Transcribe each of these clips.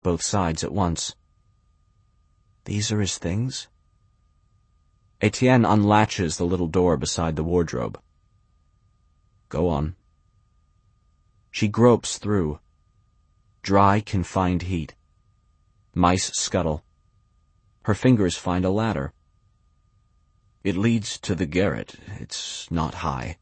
both sides at once. These are his things? Etienne unlatches the little door beside the wardrobe. Go on. She gropes through. Dry, confined heat. Mice scuttle. Her fingers find a ladder. It leads to the garret. It's not high.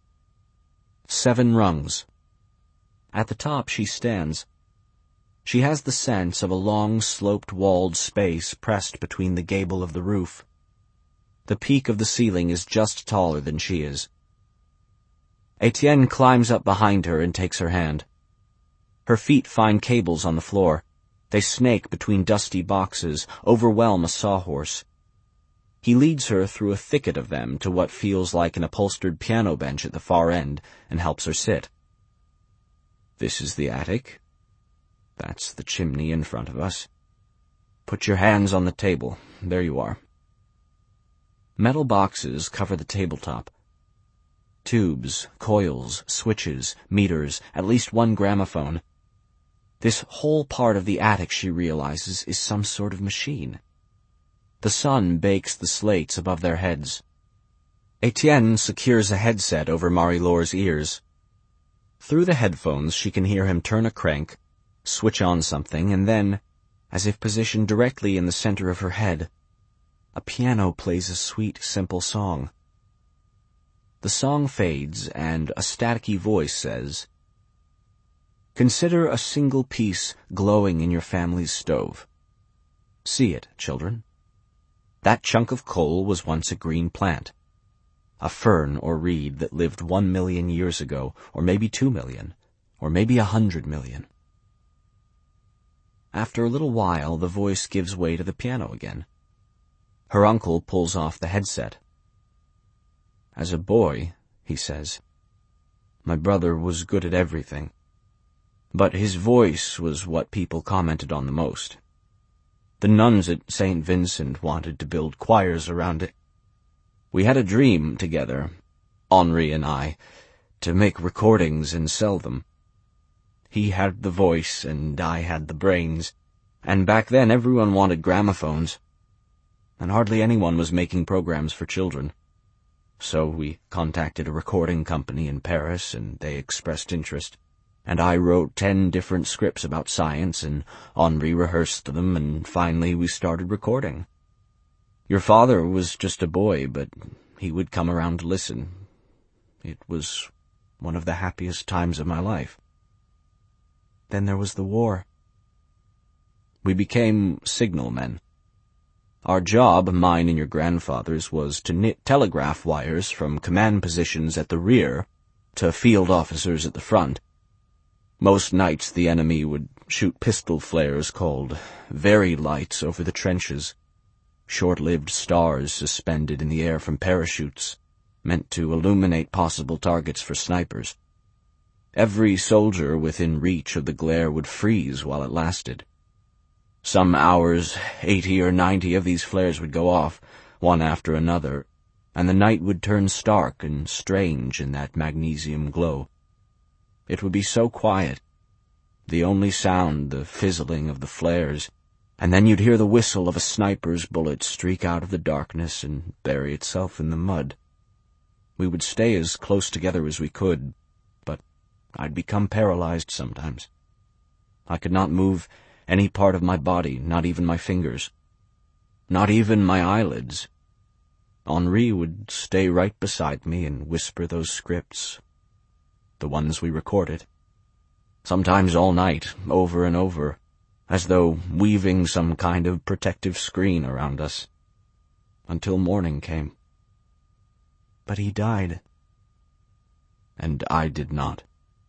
7 rungs. At the top she stands. She has the sense of a long, sloped-walled space pressed between the gable of the roof. The peak of the ceiling is just taller than she is. Etienne climbs up behind her and takes her hand. Her feet find cables on the floor. They snake between dusty boxes, overwhelm a sawhorse. He leads her through a thicket of them to what feels like an upholstered piano bench at the far end and helps her sit. This is the attic. That's the chimney in front of us. Put your hands on the table. There you are. Metal boxes cover the tabletop. Tubes, coils, switches, meters, at least 1 gramophone. This whole part of the attic, she realizes, is some sort of machine. The sun bakes the slates above their heads. Etienne secures a headset over Marie-Laure's ears. Through the headphones she can hear him turn a crank, switch on something, and then, as if positioned directly in the center of her head, a piano plays a sweet, simple song. The song fades, and a staticky voice says, "Consider a single piece glowing in your family's stove. See it, children. That chunk of coal was once a green plant, a fern or reed that lived 1 million years ago, or maybe 2 million, or maybe 100 million. After a little while, the voice gives way to the piano again. Her uncle pulls off the headset. As a boy, he says, my brother was good at everything, but his voice was what people commented on the most. The nuns at St. Vincent wanted to build choirs around it. We had a dream together, Henri and I, to make recordings and sell them. He had the voice and I had the brains, and back then everyone wanted gramophones, and hardly anyone was making programs for children. So we contacted a recording company in Paris, and they expressed interest. And I wrote 10 different scripts about science, and Henri rehearsed them, and finally we started recording. Your father was just a boy, but he would come around to listen. It was one of the happiest times of my life. Then there was the war. We became signalmen. Our job, mine and your grandfather's, was to knit telegraph wires from command positions at the rear to field officers at the front. Most nights the enemy would shoot pistol flares called Very Lights over the trenches, short-lived stars suspended in the air from parachutes, meant to illuminate possible targets for snipers. Every soldier within reach of the glare would freeze while it lasted. Some hours, 80 or 90 of these flares would go off, one after another, and the night would turn stark and strange in that magnesium glow. It would be so quiet, the only sound the fizzling of the flares, and then you'd hear the whistle of a sniper's bullet streak out of the darkness and bury itself in the mud. We would stay as close together as we could, but I'd become paralyzed sometimes. I could not move any part of my body, not even my fingers, not even my eyelids. Henri would stay right beside me and whisper those scripts, the ones we recorded, sometimes all night, over and over, as though weaving some kind of protective screen around us, until morning came. But he died. And I did not.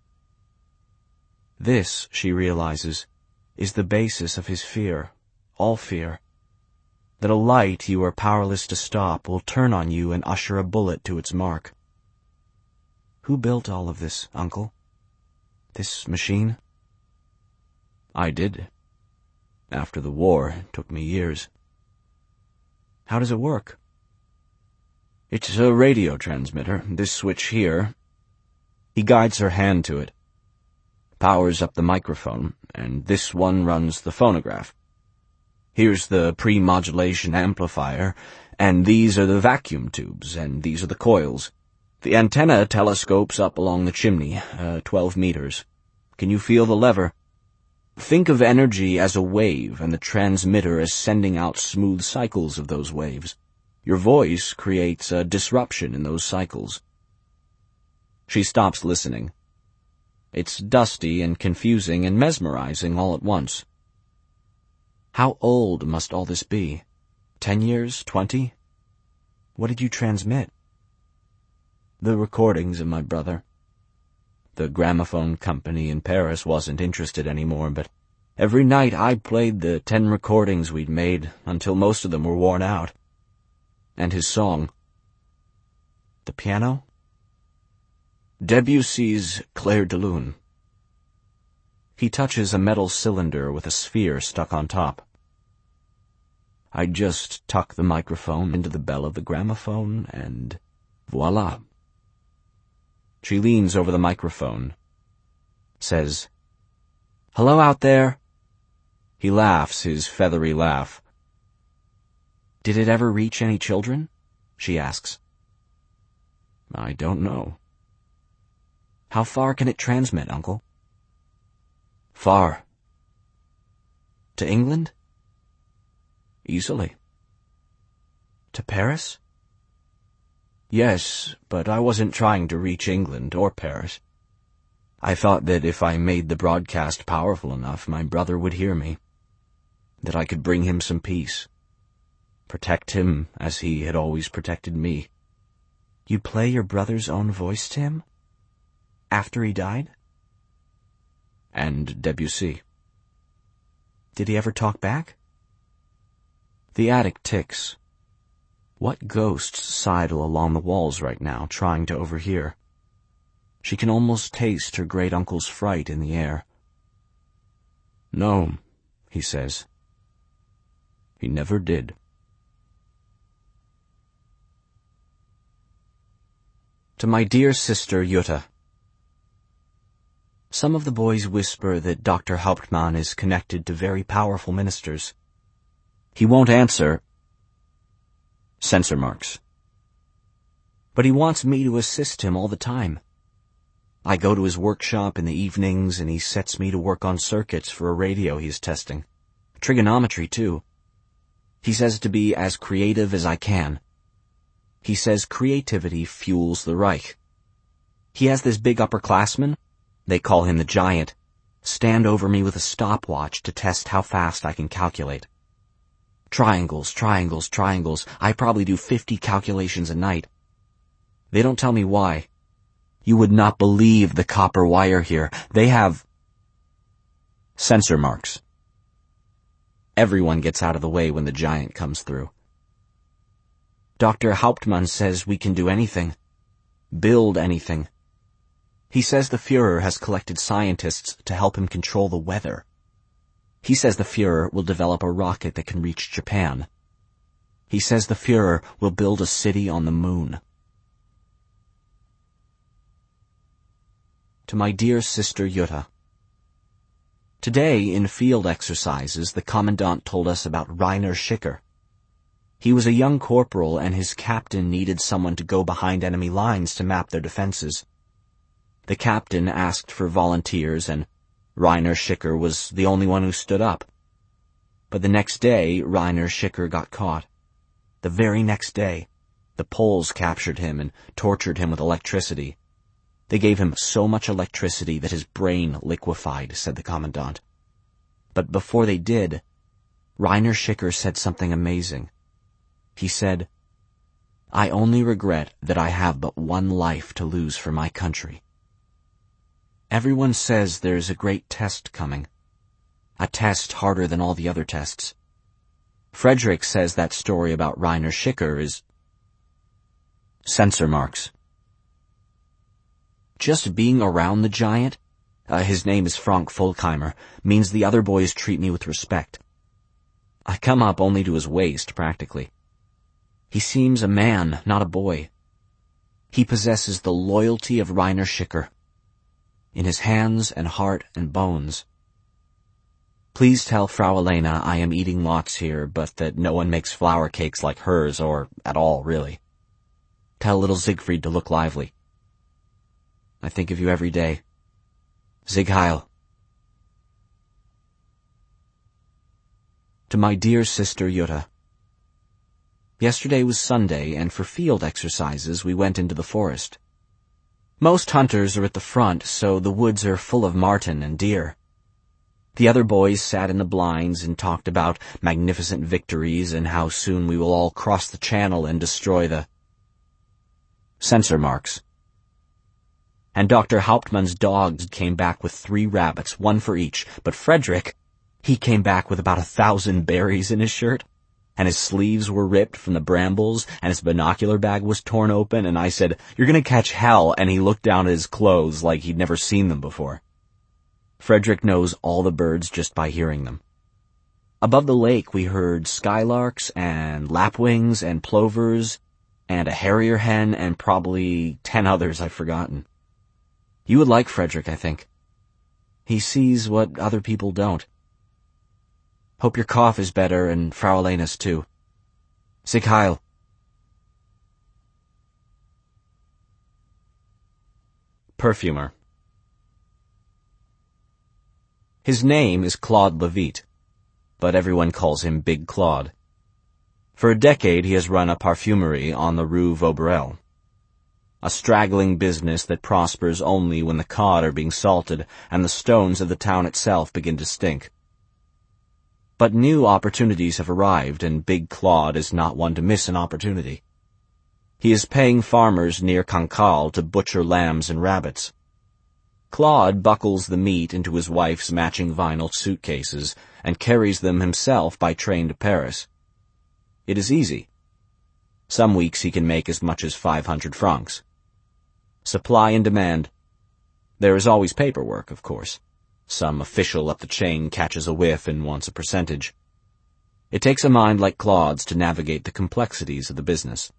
This, she realizes, is the basis of his fear, all fear, that a light you are powerless to stop will turn on you and usher a bullet to its mark. Who built all of this, Uncle? This machine? I did. After the war, it took me years. How does it work? It's a radio transmitter, this switch here. He guides her hand to it. Powers up the microphone, and this one runs the phonograph. Here's the pre-modulation amplifier, and these are the vacuum tubes, and these are the coils. The antenna telescopes up along the chimney, 12 meters. Can you feel the lever? Think of energy as a wave, and the transmitter as sending out smooth cycles of those waves. Your voice creates a disruption in those cycles. She stops listening. It's dusty and confusing and mesmerizing all at once. How old must all this be? 10 years? 20? What did you transmit? The recordings of my brother. The gramophone company in Paris wasn't interested anymore, but every night I played the 10 recordings we'd made until most of them were worn out. And his song. The piano? Debussy's Clair de Lune. He touches a metal cylinder with a sphere stuck on top. I just tuck the microphone into the bell of the gramophone, and voila. She leans over the microphone, says, "Hello out there." He laughs his feathery laugh. "Did it ever reach any children?" she asks. "I don't know." "How far can it transmit, Uncle?" "Far." "To England?" "Easily." "To Paris?" "Yes, but I wasn't trying to reach England or Paris. I thought that if I made the broadcast powerful enough, my brother would hear me, that I could bring him some peace, protect him as he had always protected me." "You'd play your brother's own voice to him? After he died?" "And Debussy." "Did he ever talk back?" The attic ticks. What ghosts sidle along the walls right now, trying to overhear? She can almost taste her great-uncle's fright in the air. "No," he says. "He never did." To my dear sister Jutta. Some of the boys whisper that Dr. Hauptmann is connected to very powerful ministers. He won't answer. Censor marks. But he wants me to assist him all the time. I go to his workshop in the evenings, and he sets me to work on circuits for a radio he's testing. Trigonometry, too. He says to be as creative as I can. He says creativity fuels the Reich. He has this big upperclassman, they call him the Giant, stand over me with a stopwatch to test how fast I can calculate. Triangles, triangles, triangles. I probably do 50 calculations a night. They don't tell me why. You would not believe the copper wire here. They have censor marks. Everyone gets out of the way when the Giant comes through. Dr. Hauptmann says we can do anything. Build anything. He says the Führer has collected scientists to help him control the weather. He says the Führer will develop a rocket that can reach Japan. He says the Führer will build a city on the moon. To my dear sister Jutta. Today, in field exercises, the commandant told us about Rainer Schicker. He was a young corporal, and his captain needed someone to go behind enemy lines to map their defenses. The captain asked for volunteers, and Rainer Schicker was the only one who stood up. But the next day, Rainer Schicker got caught. The very next day, the Poles captured him and tortured him with electricity. They gave him so much electricity that his brain liquefied, said the commandant. But before they did, Rainer Schicker said something amazing. He said, "I only regret that I have but one life to lose for my country." Everyone says there's a great test coming. A test harder than all the other tests. Frederick says that story about Rainer Schicker is censor marks. Just being around the Giant, his name is Frank Folkheimer, means the other boys treat me with respect. I come up only to his waist, practically. He seems a man, not a boy. He possesses the loyalty of Rainer Schicker. In his hands and heart and bones. Please tell Frau Elena I am eating lots here, but that no one makes flour cakes like hers, or at all, really. Tell little Siegfried to look lively. I think of you every day. Sieg Heil. To my dear sister Jutta. Yesterday was Sunday, and for field exercises we went into the forest. Most hunters are at the front, so the woods are full of marten and deer. The other boys sat in the blinds and talked about magnificent victories and how soon we will all cross the channel and destroy the censor marks. And Dr. Hauptmann's dogs came back with 3 rabbits, 1 for each, but Frederick, he came back with about 1,000 berries in his shirt, and his sleeves were ripped from the brambles, and his binocular bag was torn open, and I said, "You're gonna catch hell," and he looked down at his clothes like he'd never seen them before. Frederick knows all the birds just by hearing them. Above the lake we heard skylarks and lapwings and plovers and a harrier hen and probably 10 others I've forgotten. You would like Frederick, I think. He sees what other people don't. Hope your cough is better and Frau Elena's too. Sieg Heil. Perfumer. His name is Claude Levitt, but everyone calls him Big Claude. For a decade he has run a parfumerie on the Rue Vauberel, a straggling business that prospers only when the cod are being salted and the stones of the town itself begin to stink. But new opportunities have arrived, and Big Claude is not one to miss an opportunity. He is paying farmers near Cancale to butcher lambs and rabbits. Claude buckles the meat into his wife's matching vinyl suitcases and carries them himself by train to Paris. It is easy. Some weeks he can make as much as 500 francs. Supply and demand. There is always paperwork, of course. Some official up the chain catches a whiff and wants a percentage. It takes a mind like Claude's to navigate the complexities of the business.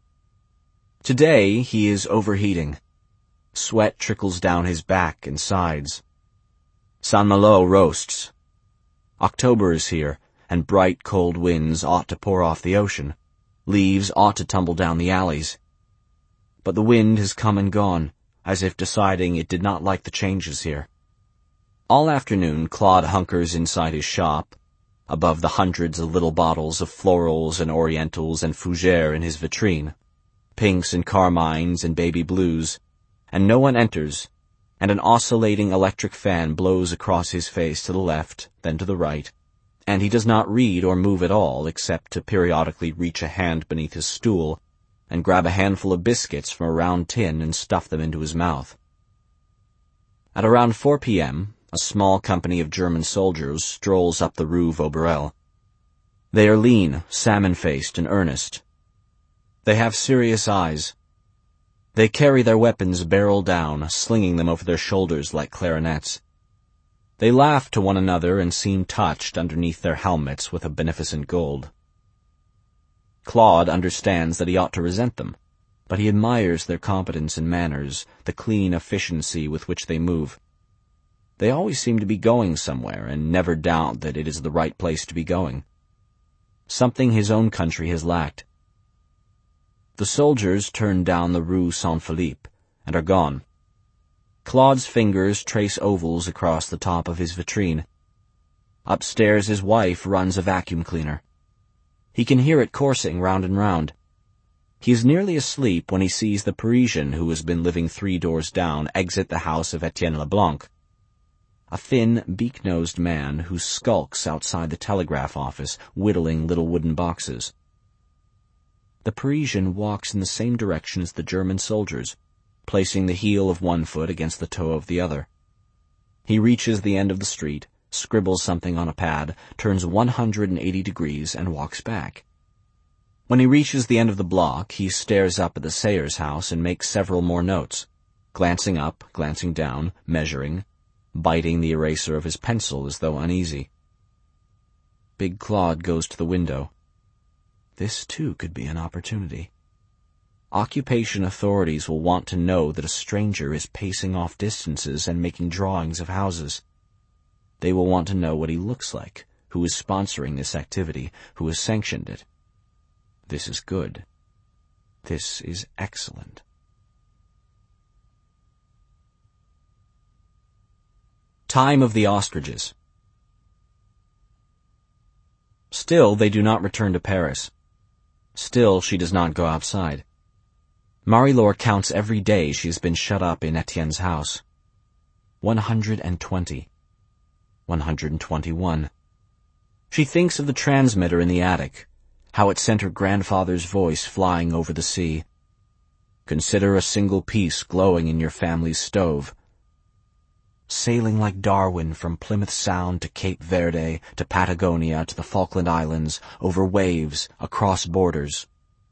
Today he is overheating. Sweat trickles down his back and sides. Saint-Malo roasts. October is here, and bright cold winds ought to pour off the ocean. Leaves ought to tumble down the alleys. But the wind has come and gone, as if deciding it did not like the changes here. All afternoon Claude hunkers inside his shop, above the hundreds of little bottles of florals and orientals and fougere in his vitrine, pinks and carmines and baby blues, and no one enters, and an oscillating electric fan blows across his face to the left, then to the right, and he does not read or move at all except to periodically reach a hand beneath his stool and grab a handful of biscuits from a round tin and stuff them into his mouth. At around 4 p.m., a small company of German soldiers strolls up the Rue Vauberel. They are lean, salmon-faced, and earnest. They have serious eyes. They carry their weapons barrel down, slinging them over their shoulders like clarinets. They laugh to one another and seem touched underneath their helmets with a beneficent gold. Claude understands that he ought to resent them, but he admires their competence and manners, the clean efficiency with which they move. They always seem to be going somewhere, and never doubt that it is the right place to be going. Something his own country has lacked. The soldiers turn down the Rue Saint-Philippe, and are gone. Claude's fingers trace ovals across the top of his vitrine. Upstairs his wife runs a vacuum cleaner. He can hear it coursing round and round. He is nearly asleep when he sees the Parisian who has been living 3 doors down exit the house of Etienne Leblanc, a thin, beak-nosed man who skulks outside the telegraph office, whittling little wooden boxes. The Parisian walks in the same direction as the German soldiers, placing the heel of one foot against the toe of the other. He reaches the end of the street, scribbles something on a pad, turns 180 degrees, and walks back. When he reaches the end of the block, he stares up at the Sayers house and makes several more notes, glancing up, glancing down, measuring, biting the eraser of his pencil as though uneasy. Big Claude goes to the window. This, too, could be an opportunity. Occupation authorities will want to know that a stranger is pacing off distances and making drawings of houses. They will want to know what he looks like, who is sponsoring this activity, who has sanctioned it. This is good. This is excellent. Time of the Ostriches. Still, they do not return to Paris. Still, she does not go outside. Marie-Laure counts every day she has been shut up in Etienne's house. 120. 121. She thinks of the transmitter in the attic, how it sent her grandfather's voice flying over the sea. Consider a single piece glowing in your family's stove. Sailing like Darwin from Plymouth Sound to Cape Verde, to Patagonia, to the Falkland Islands, over waves, across borders.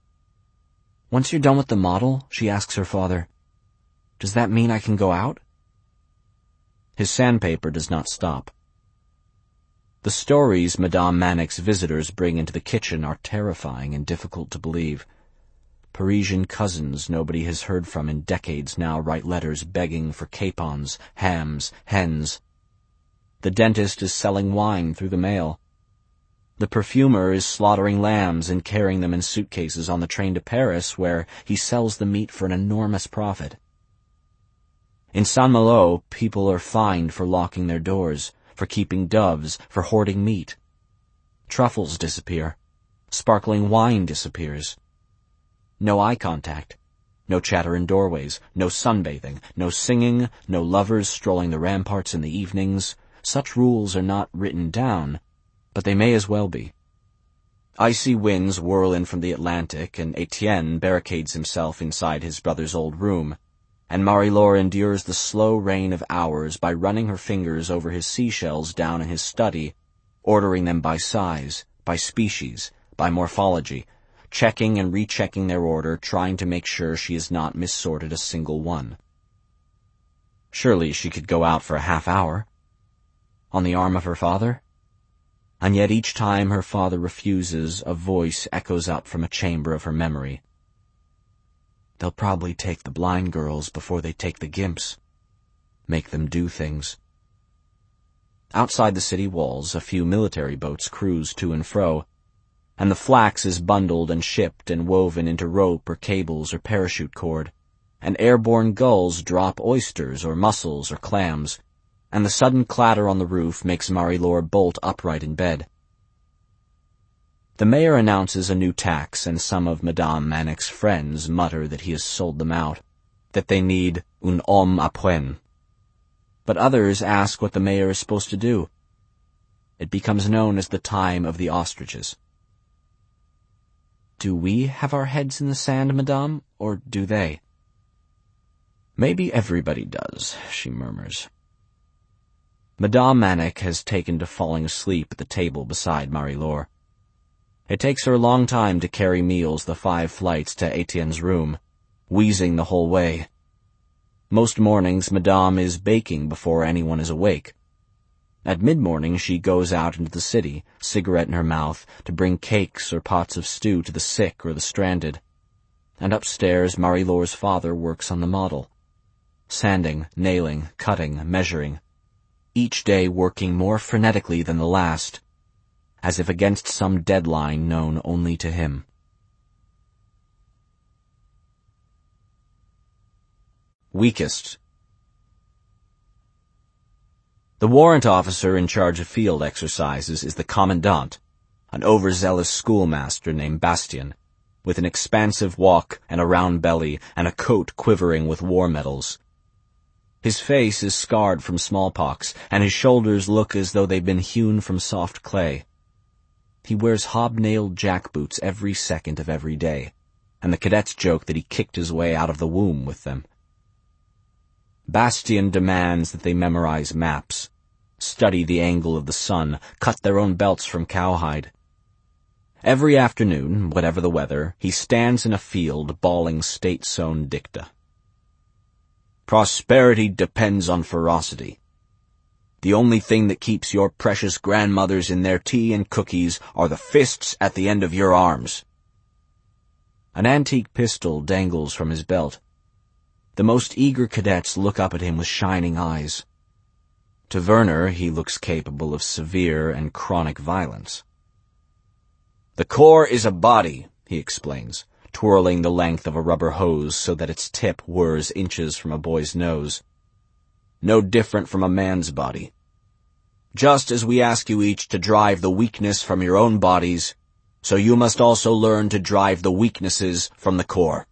Once you're done with the model, she asks her father, does that mean I can go out? His sandpaper does not stop. The stories Madame Manick's visitors bring into the kitchen are terrifying and difficult to believe. Parisian cousins nobody has heard from in decades now write letters begging for capons, hams, hens. The dentist is selling wine through the mail. The perfumer is slaughtering lambs and carrying them in suitcases on the train to Paris, where he sells the meat for an enormous profit. In Saint-Malo, people are fined for locking their doors, for keeping doves, for hoarding meat. Truffles disappear. Sparkling wine disappears. No eye contact. No chatter in doorways. No sunbathing. No singing. No lovers strolling the ramparts in the evenings. Such rules are not written down, but they may as well be. Icy winds whirl in from the Atlantic, and Etienne barricades himself inside his brother's old room, and Marie-Laure endures the slow rain of hours by running her fingers over his seashells down in his study, ordering them by size, by species, by morphology, checking and rechecking their order, trying to make sure she has not missorted a single one. Surely she could go out for a half hour. On the arm of her father? And yet each time her father refuses, a voice echoes up from a chamber of her memory. They'll probably take the blind girls before they take the gimps. Make them do things. Outside the city walls, a few military boats cruise to and fro, and the flax is bundled and shipped and woven into rope or cables or parachute cord, and airborne gulls drop oysters or mussels or clams, and the sudden clatter on the roof makes Marie-Laure bolt upright in bed. The mayor announces a new tax, and some of Madame Manick's friends mutter that he has sold them out, that they need un homme à poing. But others ask what the mayor is supposed to do. It becomes known as the time of the ostriches. Do we have our heads in the sand, madame, or do they? Maybe everybody does, she murmurs. Madame Manick has taken to falling asleep at the table beside Marie-Laure. It takes her a long time to carry meals the 5 flights to Etienne's room, wheezing the whole way. Most mornings, Madame is baking before anyone is awake. At mid-morning, she goes out into the city, cigarette in her mouth, to bring cakes or pots of stew to the sick or the stranded. And upstairs, Marie-Laure's father works on the model. Sanding, nailing, cutting, measuring. Each day working more frenetically than the last, as if against some deadline known only to him. Weakest. The warrant officer in charge of field exercises is the commandant, an overzealous schoolmaster named Bastien, with an expansive walk and a round belly and a coat quivering with war medals. His face is scarred from smallpox, and his shoulders look as though they've been hewn from soft clay. He wears hobnailed jackboots every second of every day, and the cadets joke that he kicked his way out of the womb with them. Bastien demands that they memorize maps, study the angle of the sun, cut their own belts from cowhide. Every afternoon, whatever the weather, he stands in a field bawling state-sown dicta. Prosperity depends on ferocity. The only thing that keeps your precious grandmothers in their tea and cookies are the fists at the end of your arms. An antique pistol dangles from his belt. The most eager cadets look up at him with shining eyes. To Werner, he looks capable of severe and chronic violence. "The core is a body," he explains, twirling the length of a rubber hose so that its tip whirs inches from a boy's nose. "No different from a man's body. Just as we ask you each to drive the weakness from your own bodies, so you must also learn to drive the weaknesses from the core."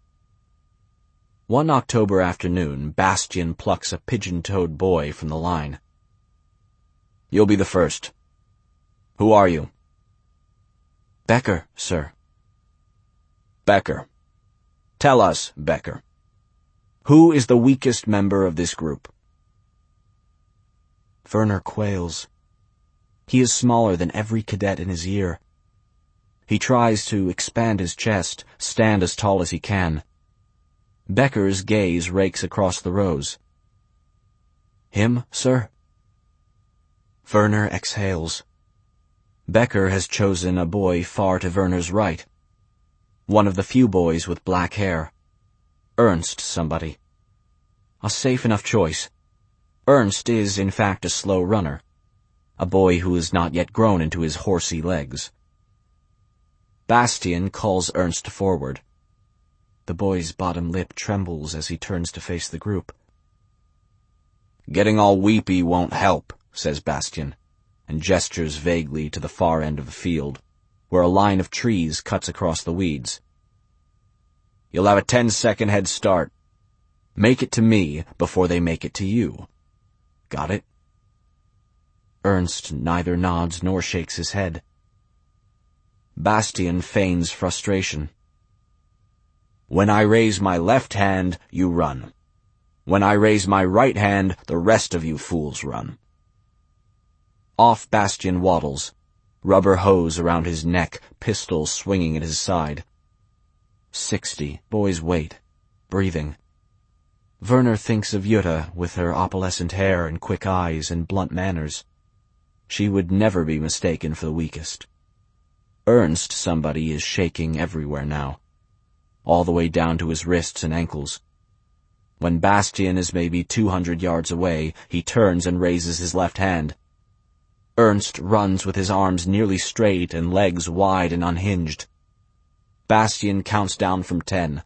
One October afternoon, Bastian plucks a pigeon-toed boy from the line. "You'll be the first. Who are you?" "Becker, sir." "Becker. Tell us, Becker. Who is the weakest member of this group?" Werner quails. He is smaller than every cadet in his year. He tries to expand his chest, stand as tall as he can. Becker's gaze rakes across the rows. "Him, sir?" Werner exhales. Becker has chosen a boy far to Werner's right. One of the few boys with black hair. Ernst somebody. A safe enough choice. Ernst is, in fact, a slow runner. A boy who has not yet grown into his horsey legs. Bastian calls Ernst forward. The boy's bottom lip trembles as he turns to face the group. "Getting all weepy won't help," says Bastian, and gestures vaguely to the far end of the field, where a line of trees cuts across the weeds. "You'll have a 10-second head start. Make it to me before they make it to you. Got it?" Ernst neither nods nor shakes his head. Bastian feigns frustration. "When I raise my left hand, you run. When I raise my right hand, the rest of you fools run." Off Bastian waddles, rubber hose around his neck, pistol swinging at his side. 60. Boys wait, breathing. Werner thinks of Jutta with her opalescent hair and quick eyes and blunt manners. She would never be mistaken for the weakest. Ernst somebody is shaking everywhere now, all the way down to his wrists and ankles. When Bastian is maybe 200 yards away, he turns and raises his left hand. Ernst runs with his arms nearly straight and legs wide and unhinged. Bastian counts down from 10.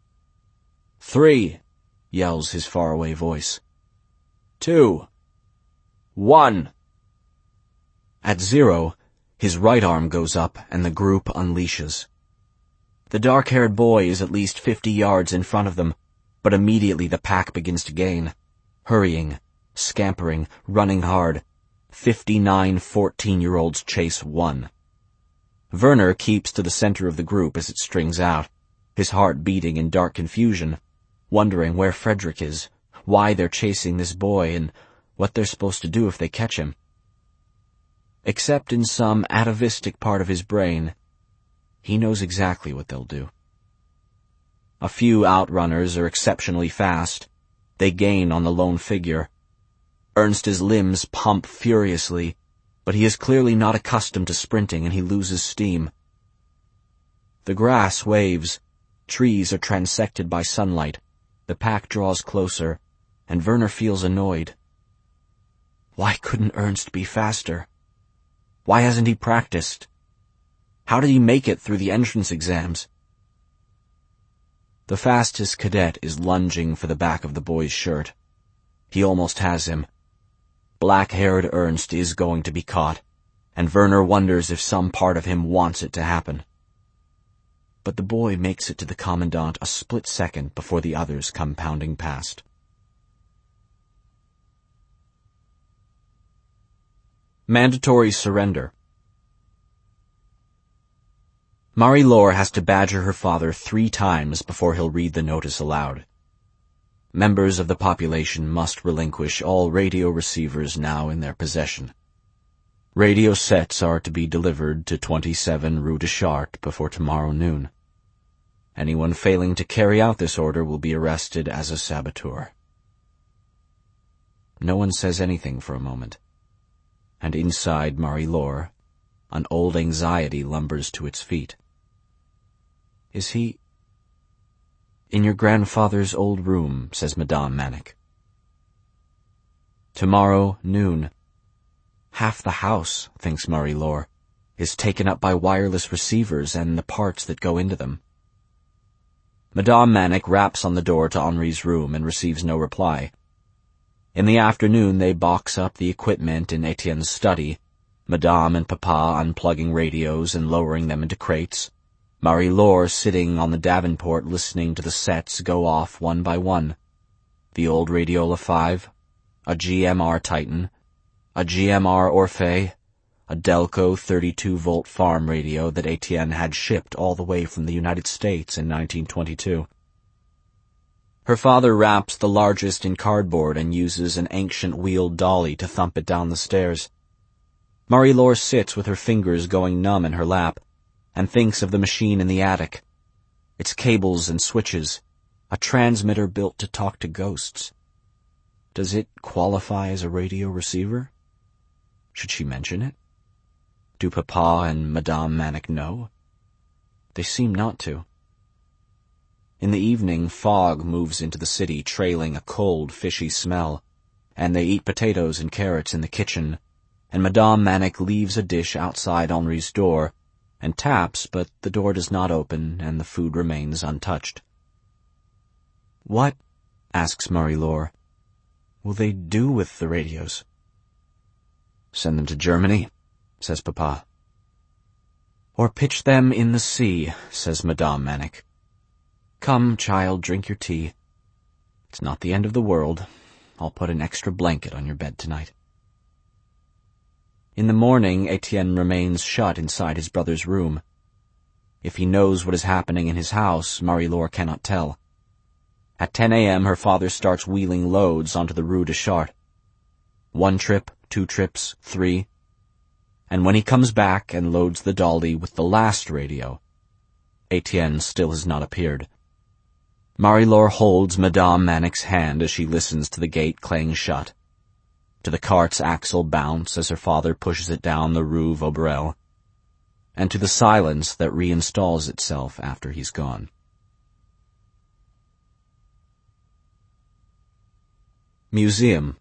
3, yells his faraway voice. 2, 1. At 0, his right arm goes up and the group unleashes. The dark-haired boy is at least 50 yards in front of them, but immediately the pack begins to gain. Hurrying, scampering, running hard. 59 14-year-olds chase 1. Werner keeps to the center of the group as it strings out, his heart beating in dark confusion, wondering where Frederick is, why they're chasing this boy, and what they're supposed to do if they catch him. Except in some atavistic part of his brain, he knows exactly what they'll do. A few outrunners are exceptionally fast. They gain on the lone figure. Ernst's limbs pump furiously, but he is clearly not accustomed to sprinting and he loses steam. The grass waves. Trees are transected by sunlight. The pack draws closer, and Werner feels annoyed. Why couldn't Ernst be faster? Why hasn't he practiced? How did he make it through the entrance exams? The fastest cadet is lunging for the back of the boy's shirt. He almost has him. Black-haired Ernst is going to be caught, and Werner wonders if some part of him wants it to happen. But the boy makes it to the commandant a split second before the others come pounding past. Mandatory surrender. Marie-Laure has to badger her father 3 times before he'll read the notice aloud. Members of the population must relinquish all radio receivers now in their possession. Radio sets are to be delivered to 27 Rue de Chartres before tomorrow noon. Anyone failing to carry out this order will be arrested as a saboteur. No one says anything for a moment, and inside Marie-Laure, an old anxiety lumbers to its feet. Is he... "In your grandfather's old room," says Madame Manic. Tomorrow, noon. Half the house, thinks Marie-Laure, is taken up by wireless receivers and the parts that go into them. Madame Manic raps on the door to Henri's room and receives no reply. In the afternoon they box up the equipment in Etienne's study, Madame and Papa unplugging radios and lowering them into crates, Marie-Laure sitting on the Davenport listening to the sets go off one by one. The old Radiola 5, a GMR Titan, a GMR Orphée, a Delco 32-volt farm radio that Etienne had shipped all the way from the United States in 1922. Her father wraps the largest in cardboard and uses an ancient wheeled dolly to thump it down the stairs. Marie-Laure sits with her fingers going numb in her lap and thinks of the machine in the attic, its cables and switches, a transmitter built to talk to ghosts. Does it qualify as a radio receiver? Should she mention it? Do Papa and Madame Manic know? They seem not to. In the evening, fog moves into the city, trailing a cold, fishy smell, and they eat potatoes and carrots in the kitchen, and Madame Manic leaves a dish outside Henri's door, and taps, but the door does not open, and the food remains untouched. What, asks Marie-Laure, will they do with the radios? Send them to Germany, says Papa. Or pitch them in the sea, says Madame Manic. Come, child, drink your tea. It's not the end of the world. I'll put an extra blanket on your bed tonight. In the morning, Etienne remains shut inside his brother's room. If he knows what is happening in his house, Marie-Laure cannot tell. At 10 a.m., her father starts wheeling loads onto the Rue de Chartres. 1 trip, 2 trips, 3. And when he comes back and loads the dolly with the last radio, Etienne still has not appeared. Marie-Laure holds Madame Manic's hand as she listens to the gate clang shut, to the cart's axle bounce as her father pushes it down the Rue Vaugirard, and to the silence that reinstalls itself after he's gone. Museum.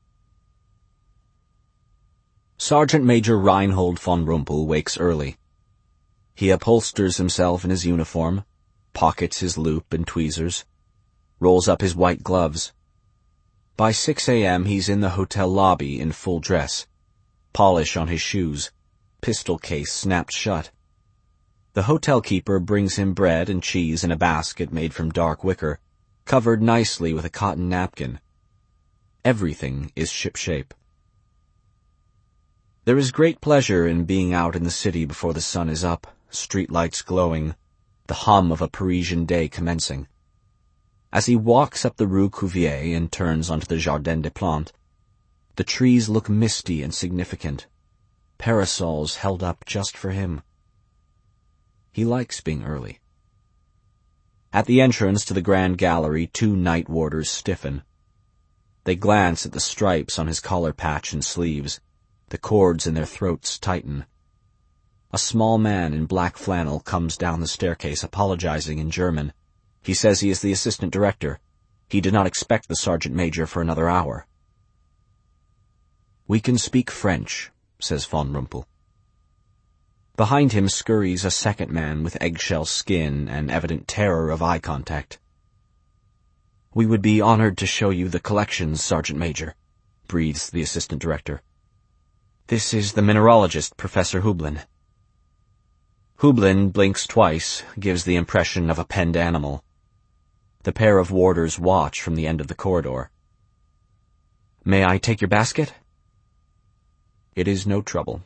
Sergeant Major Reinhold von Rumpel wakes early. He upholsters himself in his uniform, pockets his loop and tweezers, rolls up his white gloves. By 6 a.m. he's in the hotel lobby in full dress, polish on his shoes, pistol case snapped shut. The hotel keeper brings him bread and cheese in a basket made from dark wicker, covered nicely with a cotton napkin. Everything is shipshape. There is great pleasure in being out in the city before the sun is up, streetlights glowing, the hum of a Parisian day commencing. As he walks up the Rue Cuvier and turns onto the Jardin des Plantes, the trees look misty and significant, parasols held up just for him. He likes being early. At the entrance to the Grand Gallery, 2 night warders stiffen. They glance at the stripes on his collar patch and sleeves. The cords in their throats tighten. A small man in black flannel comes down the staircase apologizing in German. He says he is the assistant director. He did not expect the sergeant major for another hour. We can speak French, says von Rumpel. Behind him scurries a second man with eggshell skin and evident terror of eye contact. We would be honored to show you the collections, Sergeant Major, breathes the assistant director. This is the mineralogist, Professor Hublin. Hublin blinks twice, gives the impression of a penned animal. The pair of warders watch from the end of the corridor. May I take your basket? It is no trouble.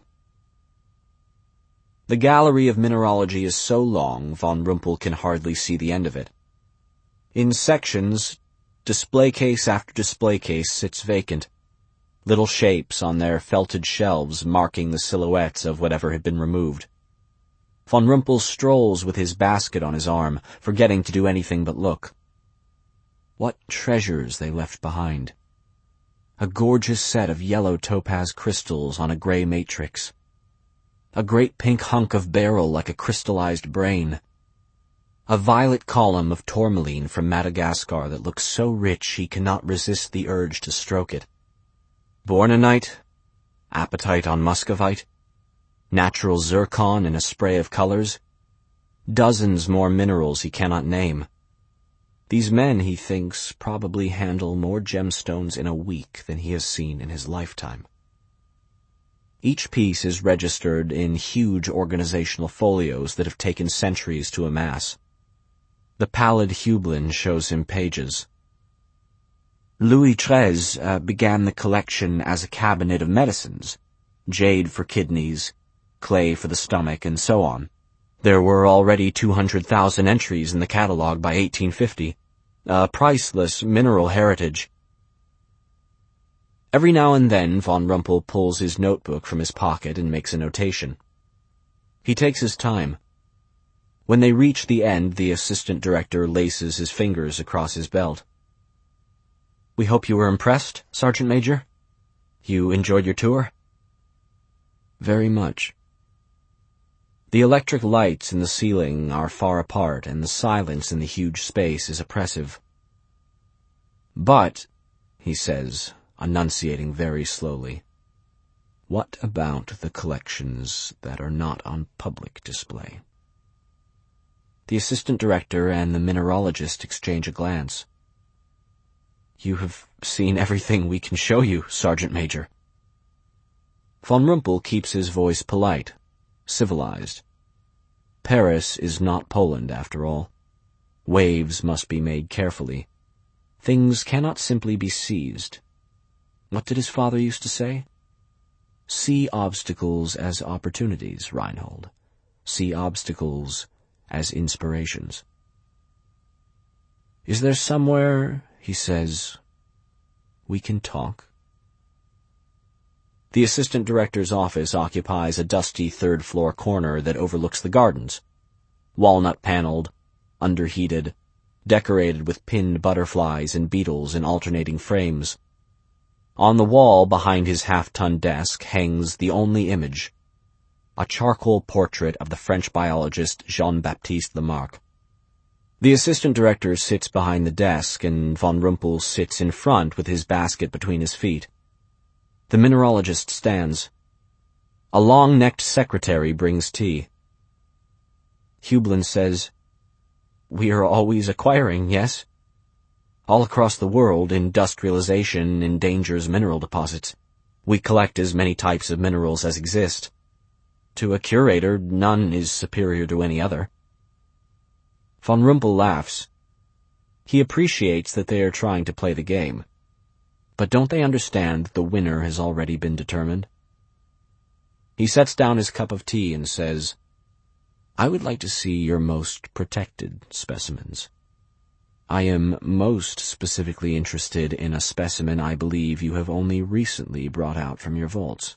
The gallery of mineralogy is so long, von Rumpel can hardly see the end of it. In sections, display case after display case sits vacant, little shapes on their felted shelves marking the silhouettes of whatever had been removed. Von Rumpel strolls with his basket on his arm, forgetting to do anything but look. What treasures they left behind. A gorgeous set of yellow topaz crystals on a gray matrix. A great pink hunk of beryl like a crystallized brain. A violet column of tourmaline from Madagascar that looks so rich he cannot resist the urge to stroke it. Bornonite, apatite on muscovite, natural zircon in a spray of colors, dozens more minerals he cannot name. These men, he thinks, probably handle more gemstones in a week than he has seen in his lifetime. Each piece is registered in huge organizational folios that have taken centuries to amass. The pallid Hublin shows him pages. Louis XIII began the collection as a cabinet of medicines, jade for kidneys, clay for the stomach, and so on. There were already 200,000 entries in the catalogue by 1850, a priceless mineral heritage. Every now and then Von Rumpel pulls his notebook from his pocket and makes a notation. He takes his time. When they reach the end, the assistant director laces his fingers across his belt. "We hope you were impressed, Sergeant Major? You enjoyed your tour?" "Very much." The electric lights in the ceiling are far apart, and the silence in the huge space is oppressive. "But," he says, enunciating very slowly, "what about the collections that are not on public display?" The assistant director and the mineralogist exchange a glance. "You have seen everything we can show you, Sergeant Major." Von Rumpel keeps his voice polite, civilized. Paris is not Poland, after all. Waves must be made carefully. Things cannot simply be seized. What did his father used to say? See obstacles as opportunities, Reinhold. See obstacles as inspirations. "Is there somewhere," he says, "we can talk?" The assistant director's office occupies a dusty third-floor corner that overlooks the gardens. Walnut-paneled, underheated, decorated with pinned butterflies and beetles in alternating frames. On the wall behind his half-ton desk hangs the only image, a charcoal portrait of the French biologist Jean-Baptiste Lamarck. The assistant director sits behind the desk, and Von Rumpel sits in front with his basket between his feet. The mineralogist stands. A long-necked secretary brings tea. Hublin says, "We are always acquiring, yes? All across the world, industrialization endangers mineral deposits. We collect as many types of minerals as exist. To a curator, none is superior to any other." Von Rumpel laughs. He appreciates that they are trying to play the game. But don't they understand that the winner has already been determined? He sets down his cup of tea and says, "I would like to see your most protected specimens. I am most specifically interested in a specimen I believe you have only recently brought out from your vaults."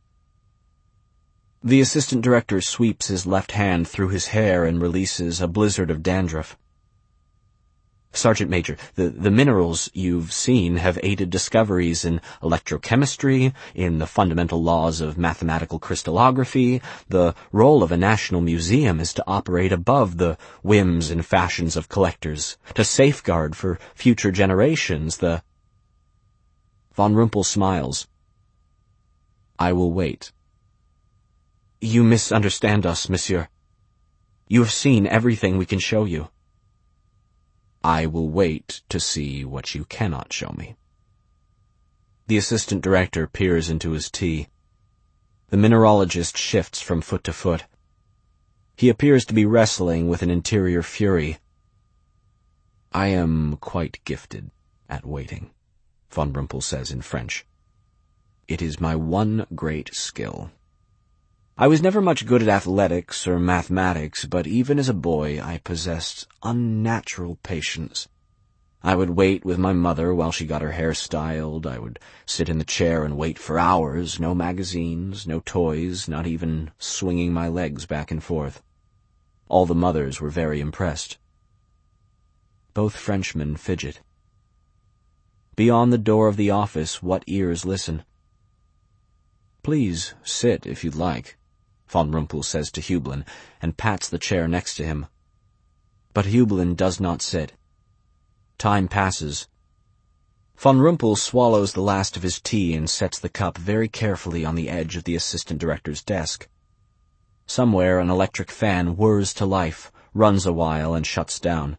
The assistant director sweeps his left hand through his hair and releases a blizzard of dandruff. "Sergeant Major, the minerals you've seen have aided discoveries in electrochemistry, in the fundamental laws of mathematical crystallography. The role of a national museum is to operate above the whims and fashions of collectors, to safeguard for future generations the—" Von Rumpel smiles. "I will wait." "You misunderstand us, monsieur. You have seen everything we can show you." "I will wait to see what you cannot show me." The assistant director peers into his tea. The mineralogist shifts from foot to foot. He appears to be wrestling with an interior fury. "I am quite gifted at waiting," Von Rumpel says in French. "It is my one great skill. I was never much good at athletics or mathematics, but even as a boy I possessed unnatural patience. I would wait with my mother while she got her hair styled. I would sit in the chair and wait for hours, no magazines, no toys, not even swinging my legs back and forth. All the mothers were very impressed." Both Frenchmen fidget. Beyond the door of the office, what ears listen? "Please sit if you'd like," Von Rumpel says to Hublin, and pats the chair next to him. But Hublin does not sit. Time passes. Von Rumpel swallows the last of his tea and sets the cup very carefully on the edge of the assistant director's desk. Somewhere an electric fan whirs to life, runs a while, and shuts down.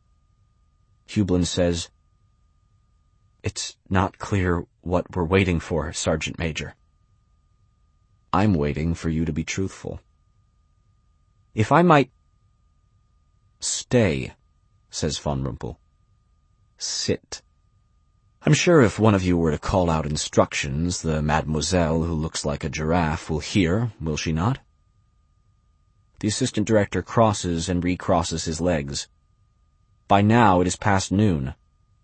Hublin says, "It's not clear what we're waiting for, Sergeant Major." "I'm waiting for you to be truthful." "If I might—" "Stay," says Von Rumpel. "Sit. I'm sure if one of you were to call out instructions, the mademoiselle who looks like a giraffe will hear, will she not?" The assistant director crosses and recrosses his legs. By now it is past noon.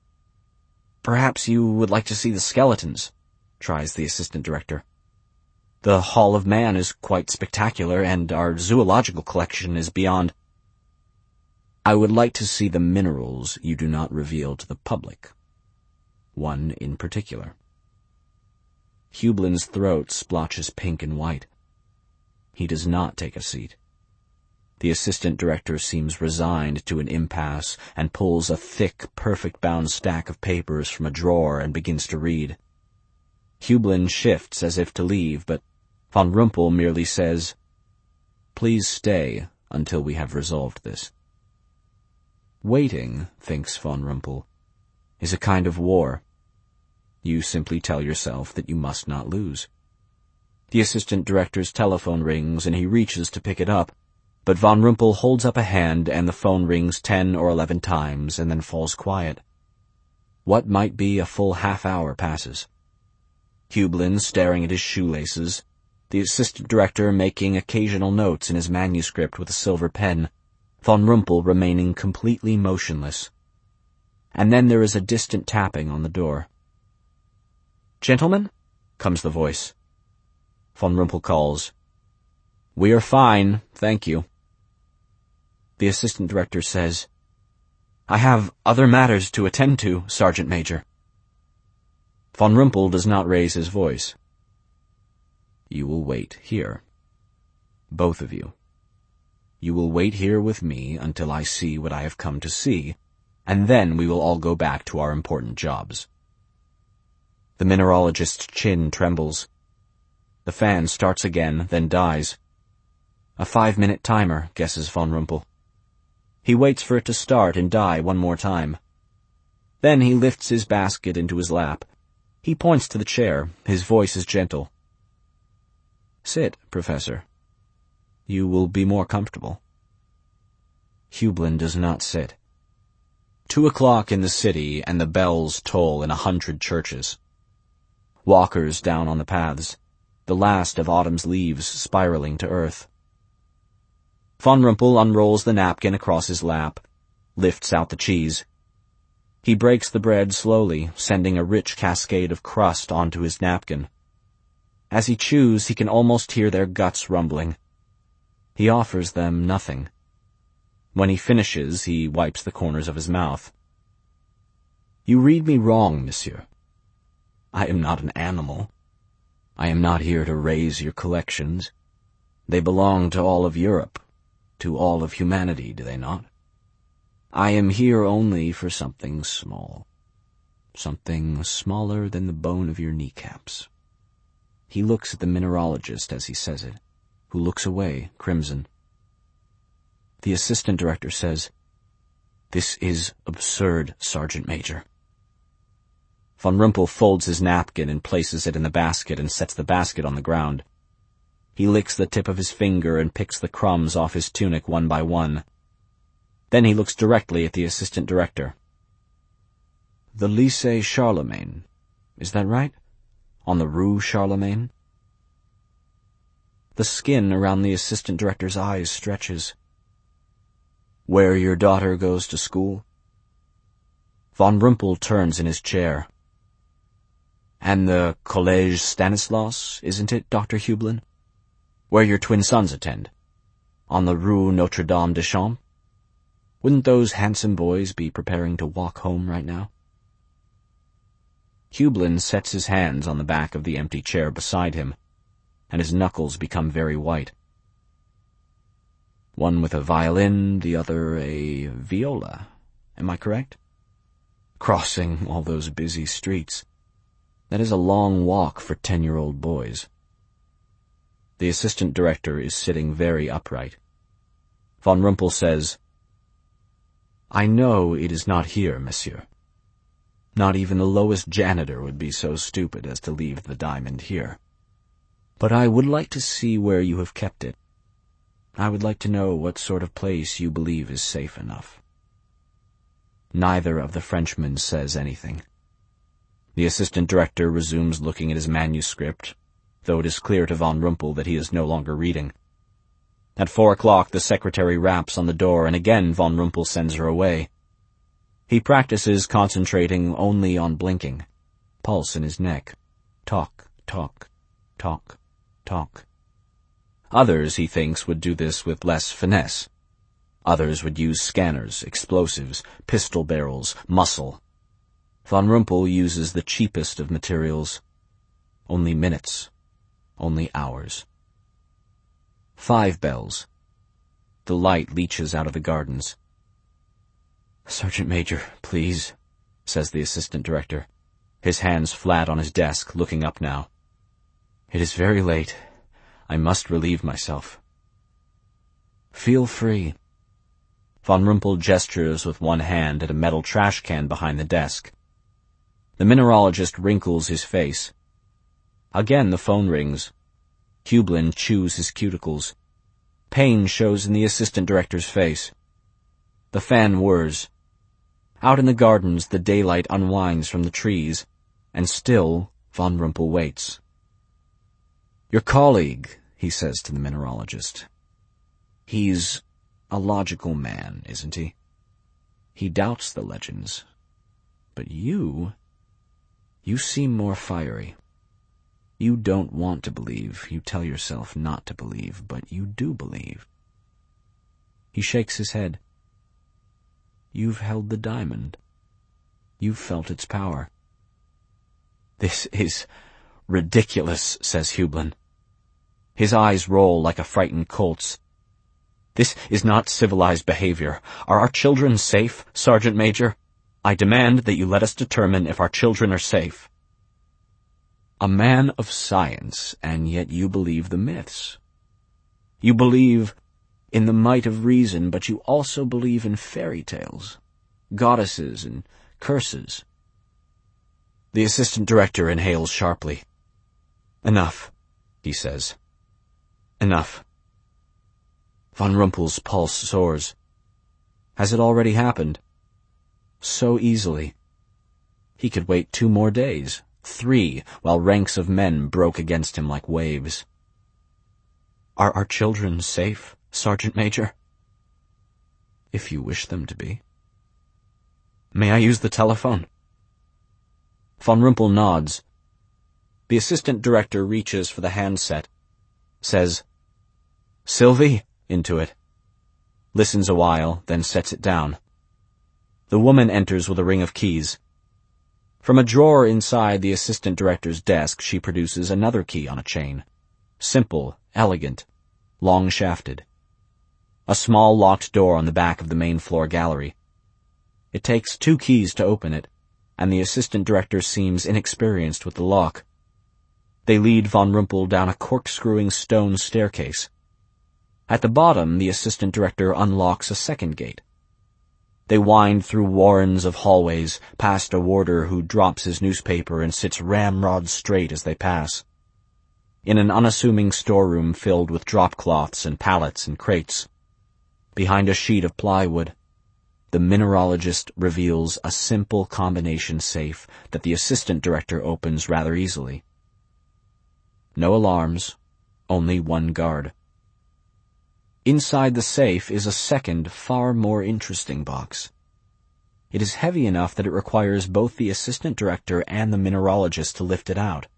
"Perhaps you would like to see the skeletons," tries the assistant director. "The Hall of Man is quite spectacular, and our zoological collection is beyond—" "I would like to see the minerals you do not reveal to the public. One in particular." Hublin's throat splotches pink and white. He does not take a seat. The assistant director seems resigned to an impasse and pulls a thick, perfect-bound stack of papers from a drawer and begins to read. Hublin shifts as if to leave, but Von Rumpel merely says, "Please stay until we have resolved this." Waiting, thinks Von Rumpel, is a kind of war. You simply tell yourself that you must not lose. The assistant director's telephone rings and he reaches to pick it up, but Von Rumpel holds up a hand and the phone rings 10 or 11 times and then falls quiet. What might be a full half-hour passes. Hublin staring at his shoelaces, the assistant director making occasional notes in his manuscript with a silver pen, Von Rumpel remaining completely motionless. And then there is a distant tapping on the door. "Gentlemen?" comes the voice. Von Rumpel calls, "We are fine, thank you." The assistant director says, "I have other matters to attend to, Sergeant Major." Von Rumpel does not raise his voice. "You will wait here. Both of you. You will wait here with me until I see what I have come to see, and then we will all go back to our important jobs." The mineralogist's chin trembles. The fan starts again, then dies. A 5-minute timer, guesses Von Rumpel. He waits for it to start and die one more time. Then he lifts his basket into his lap. He points to the chair. His voice is gentle. "Sit, Professor. You will be more comfortable." Hublin does not sit. 2 o'clock in the city, and the bells toll in 100 churches. Walkers down on the paths, the last of autumn's leaves spiraling to earth. Von Rumpel unrolls the napkin across his lap, lifts out the cheese. He breaks the bread slowly, sending a rich cascade of crust onto his napkin. As he chews, he can almost hear their guts rumbling. He offers them nothing. When he finishes, he wipes the corners of his mouth. "You read me wrong, monsieur. I am not an animal. I am not here to raise your collections. They belong to all of Europe, to all of humanity, do they not? I am here only for something small, something smaller than the bone of your kneecaps." He looks at the mineralogist as he says it, who looks away, crimson. The assistant director says, "This is absurd, Sergeant Major." Von Rumpel folds his napkin and places it in the basket and sets the basket on the ground. He licks the tip of his finger and picks the crumbs off his tunic one by one. Then he looks directly at the assistant director. "The Lycée Charlemagne, is that right? On the Rue Charlemagne?" The skin around the assistant director's eyes stretches. "Where your daughter goes to school?" Von Rumpel turns in his chair. "And the Collège Stanislas, isn't it, Dr. Hublin? Where your twin sons attend? On the Rue Notre-Dame-des-Champs? Wouldn't those handsome boys be preparing to walk home right now?" Hublin sets his hands on the back of the empty chair beside him, and his knuckles become very white. "One with a violin, the other a viola. Am I correct?" crossing all those busy streets. That is a long walk for 10-year-old boys. The assistant director is sitting very upright. Von Rumpel says, "I know it is not here, monsieur. Not even the lowest janitor would be so stupid as to leave the diamond here. But I would like to see where you have kept it. I would like to know what sort of place you believe is safe enough." Neither of the Frenchmen says anything. The assistant director resumes looking at his manuscript, though it is clear to Von Rumpel that he is no longer reading. At 4 o'clock, the secretary raps on the door, and again Von Rumpel sends her away. He practices concentrating only on blinking, pulse in his neck. Talk, talk, talk, talk. Others, he thinks, would do this with less finesse. Others would use scanners, explosives, pistol barrels, muscle. Von Rumpel uses the cheapest of materials. Only minutes. Only hours. 5 bells. The light leaches out of the gardens. "Sergeant Major, please," says the assistant director, his hands flat on his desk, looking up now. "It is very late. I must relieve myself." "Feel free." Von Rumpel gestures with one hand at a metal trash can behind the desk. The mineralogist wrinkles his face. Again the phone rings. Hublin chews his cuticles. Pain shows in the assistant director's face. The fan whirs. Out in the gardens the daylight unwinds from the trees, and still Von Rumpel waits. "Your colleague," he says to the mineralogist. "He's a logical man, isn't he? He doubts the legends. But you seem more fiery. You don't want to believe, you tell yourself not to believe, but you do believe." He shakes his head. "You've held the diamond. You've felt its power." "This is ridiculous," says Hublin. His eyes roll like a frightened colt's. "This is not civilized behavior. Are our children safe, Sergeant Major? I demand that you let us determine if our children are safe." "A man of science, and yet you believe the myths. You believe in the might of reason, but you also believe in fairy tales, goddesses and curses." The assistant director inhales sharply. "Enough," he says. "Enough." Von Rumpel's pulse soars. Has it already happened? So easily. He could wait 2 more days, 3, while ranks of men broke against him like waves. "Are our children safe, Sergeant Major?" "If you wish them to be." "May I use the telephone?" Von Rumpel nods. The assistant director reaches for the handset, says, "Sylvie," into it. Listens a while, then sets it down. The woman enters with a ring of keys. From a drawer inside the assistant director's desk, she produces another key on a chain. Simple, elegant, long-shafted. A small locked door on the back of the main floor gallery. It takes 2 keys to open it, and the assistant director seems inexperienced with the lock. They lead Von Rumpel down a corkscrewing stone staircase. At the bottom, the assistant director unlocks a second gate. They wind through warrens of hallways, past a warder who drops his newspaper and sits ramrod straight as they pass. In an unassuming storeroom filled with drop-cloths and pallets and crates. Behind a sheet of plywood, the mineralogist reveals a simple combination safe that the assistant director opens rather easily. No alarms, only 1 guard. Inside the safe is a second, far more interesting box. It is heavy enough that it requires both the assistant director and the mineralogist to lift it out.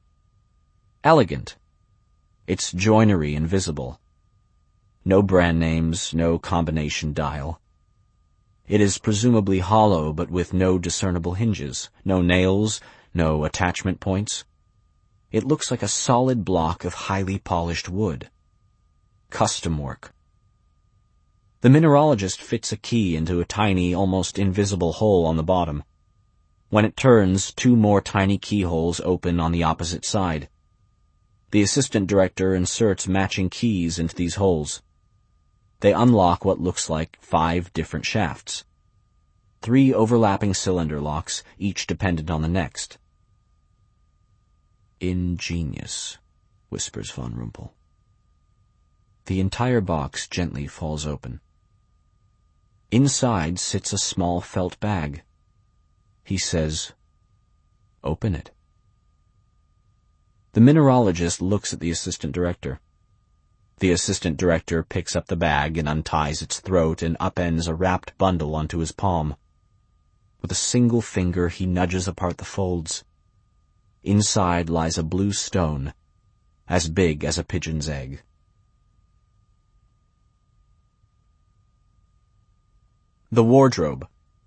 Elegant. Its joinery invisible. No brand names, no combination dial. It is presumably hollow, but with no discernible hinges, no nails, no attachment points. It looks like a solid block of highly polished wood. Custom work. The mineralogist fits a key into a tiny, almost invisible hole on the bottom, When it turns, 2 more tiny keyholes open on the opposite side. The assistant director inserts matching keys into these holes. They unlock what looks like 5 different shafts. 3 overlapping cylinder locks, each dependent on the next. "Ingenious," whispers von Rumpel. The entire box gently falls open. Inside sits a small felt bag. He says, "Open it." The mineralogist looks at the assistant director. The assistant director picks up the bag and unties its throat and upends a wrapped bundle onto his palm. With a single finger, he nudges apart the folds. Inside lies a blue stone, as big as a pigeon's egg. The wardrobe.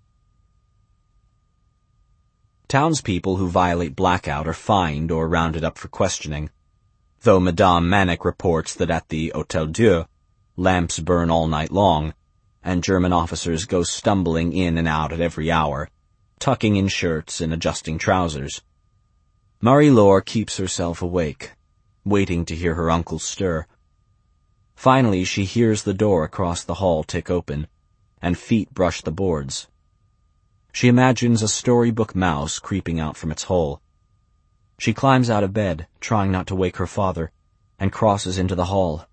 Townspeople who violate blackout are fined or rounded up for questioning, though Madame Manick reports that at the Hôtel Dieu, lamps burn all night long, and German officers go stumbling in and out at every hour, tucking in shirts and adjusting trousers. Marie-Laure keeps herself awake, waiting to hear her uncle stir. Finally, she hears the door across the hall tick open, and feet brush the boards. She imagines a storybook mouse creeping out from its hole. She climbs out of bed, trying not to wake her father, and crosses into the hall.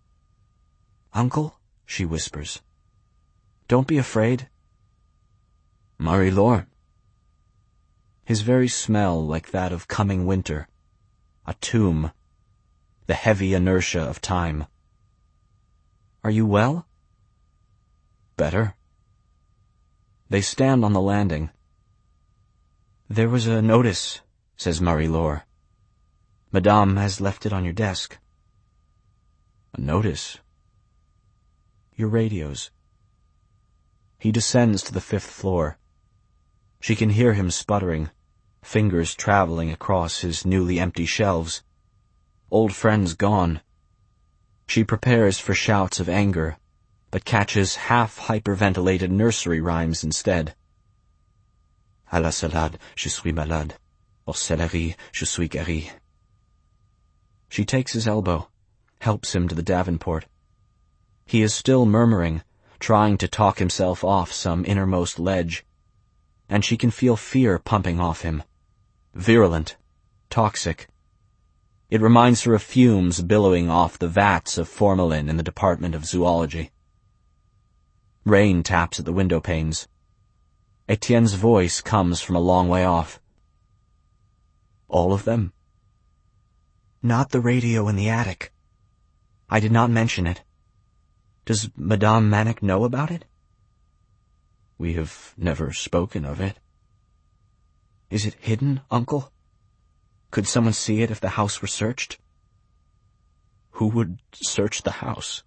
"Uncle," she whispers. "Don't be afraid." "Marie-Laure." His very smell like that of coming winter. A tomb. The heavy inertia of time. "Are you well?" "Better." They stand on the landing. "There was a notice," says Marie-Laure. "Madame has left it on your desk." "A notice?" "Your radios." He descends to the 5th floor. She can hear him sputtering, fingers traveling across his newly empty shelves. Old friends gone. She prepares for shouts of anger, but catches half-hyperventilated nursery rhymes instead. "À la salade, je suis malade. Au céleri, je suis guéri." She takes his elbow, helps him to the Davenport. He is still murmuring, trying to talk himself off some innermost ledge, and she can feel fear pumping off him. Virulent, toxic. It reminds her of fumes billowing off the vats of formalin in the Department of Zoology. Rain taps at the window panes. Etienne's voice comes from a long way off. "All of them?" "Not the radio in the attic. I did not mention it. Does Madame Manick know about it?" "We have never spoken of it." "Is it hidden, Uncle? Could someone see it if the house were searched?" "Who would search the house?"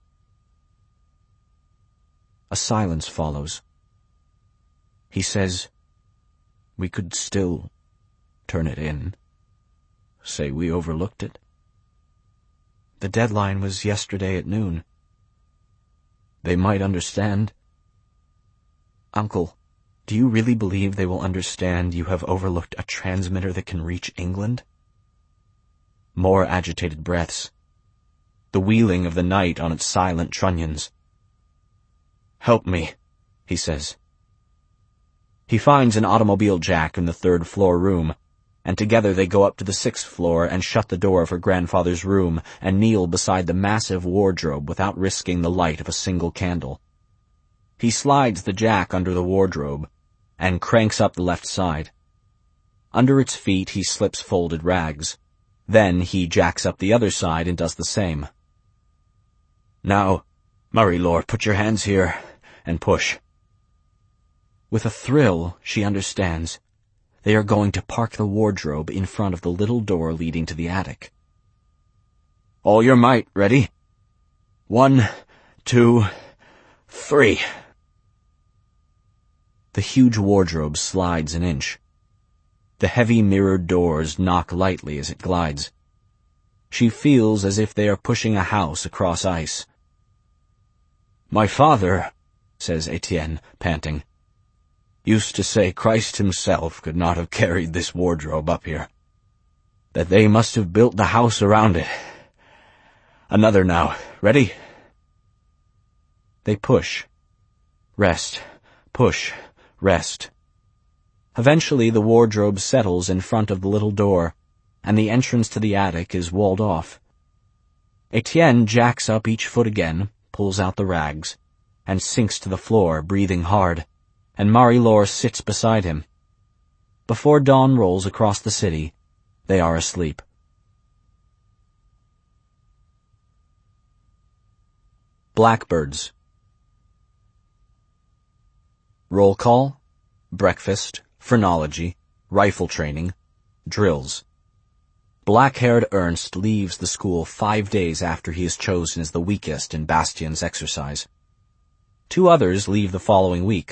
A silence follows. He says, "We could still turn it in. Say we overlooked it." "The deadline was yesterday at noon." "They might understand." "Uncle, do you really believe they will understand you have overlooked a transmitter that can reach England?" More agitated breaths. The wheeling of the night on its silent trunnions. "Help me," he says. He finds an automobile jack in the 3rd-floor room, and together they go up to the 6th floor and shut the door of her grandfather's room and kneel beside the massive wardrobe without risking the light of a single candle. He slides the jack under the wardrobe and cranks up the left side. Under its feet he slips folded rags. Then he jacks up the other side and does the same. "Now, Marie-Laure, put your hands here and push." With a thrill, she understands. They are going to park the wardrobe in front of the little door leading to the attic. "All your might, ready? 1, 2, 3. The huge wardrobe slides an inch. The heavy mirrored doors knock lightly as it glides. She feels as if they are pushing a house across ice. "My father," says Etienne, panting. used to say Christ himself could not have carried this wardrobe up here. That they must have built the house around it. Another now. Ready? They push. Rest. Push. Rest. Eventually the wardrobe settles in front of the little door, and the entrance to the attic is walled off. Etienne jacks up each foot again, pulls out the rags, and sinks to the floor, breathing hard, and Marie-Laure sits beside him. Before dawn rolls across the city, they are asleep. Blackbirds. Roll call, breakfast, phrenology, rifle training, drills. Black-haired Ernst leaves the school 5 days after he is chosen as the weakest in Bastien's exercise. 2 others leave the following week.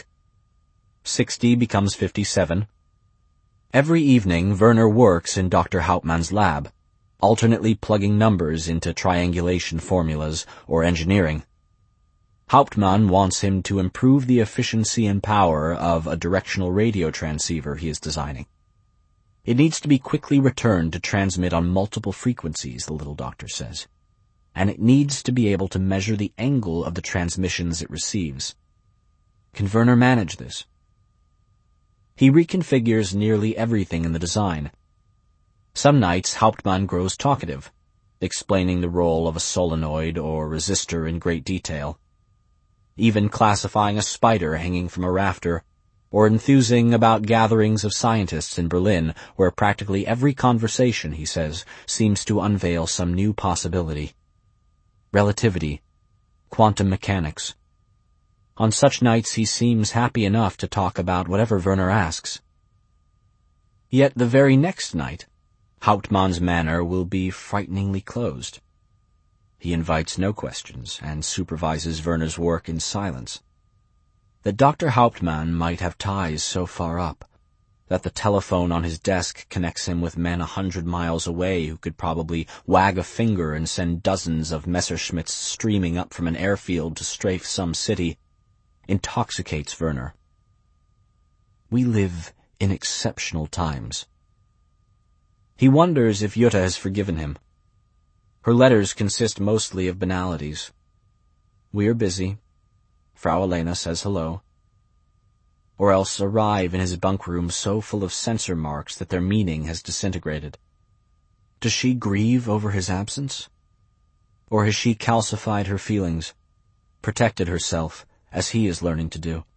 60 becomes 57. Every evening, Werner works in Dr. Hauptmann's lab, alternately plugging numbers into triangulation formulas or engineering. Hauptmann wants him to improve the efficiency and power of a directional radio transceiver he is designing. It needs to be quickly returned to transmit on multiple frequencies, the little doctor says, and it needs to be able to measure the angle of the transmissions it receives. Can Werner manage this? He reconfigures nearly everything in the design. Some nights Hauptmann grows talkative, explaining the role of a solenoid or resistor in great detail, even classifying a spider hanging from a rafter, or enthusing about gatherings of scientists in Berlin where practically every conversation, he says, seems to unveil some new possibility. Relativity, quantum mechanics. On such nights he seems happy enough to talk about whatever Werner asks. Yet the very next night, Hauptmann's manner will be frighteningly closed. He invites no questions and supervises Werner's work in silence. That Dr. Hauptmann might have ties so far up, that the telephone on his desk connects him with men 100 miles away who could probably wag a finger and send dozens of Messerschmitts streaming up from an airfield to strafe some city, intoxicates Werner. We live in exceptional times. He wonders if Jutta has forgiven him. Her letters consist mostly of banalities. We are busy. Frau Elena says hello. Or else arrive in his bunk room so full of censor marks that their meaning has disintegrated. Does she grieve over his absence? Or has she calcified her feelings, protected herself, as he is learning to do?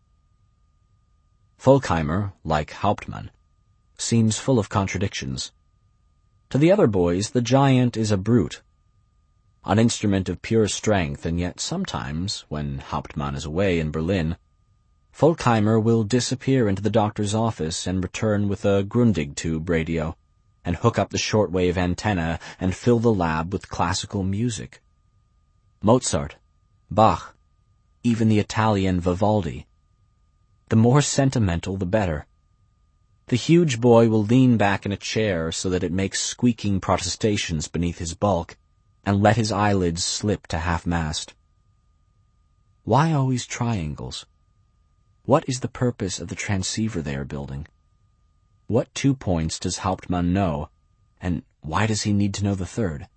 Folkheimer, like Hauptmann, seems full of contradictions. To the other boys, the giant is a brute, an instrument of pure strength, and yet sometimes, when Hauptmann is away in Berlin, Folkheimer will disappear into the doctor's office and return with a Grundig tube radio, and hook up the shortwave antenna and fill the lab with classical music. Mozart, Bach, even the Italian Vivaldi. The more sentimental, the better. The huge boy will lean back in a chair so that it makes squeaking protestations beneath his bulk, and let his eyelids slip to half-mast. Why always triangles? What is the purpose of the transceiver they are building? What 2 points does Hauptmann know, and why does he need to know the third?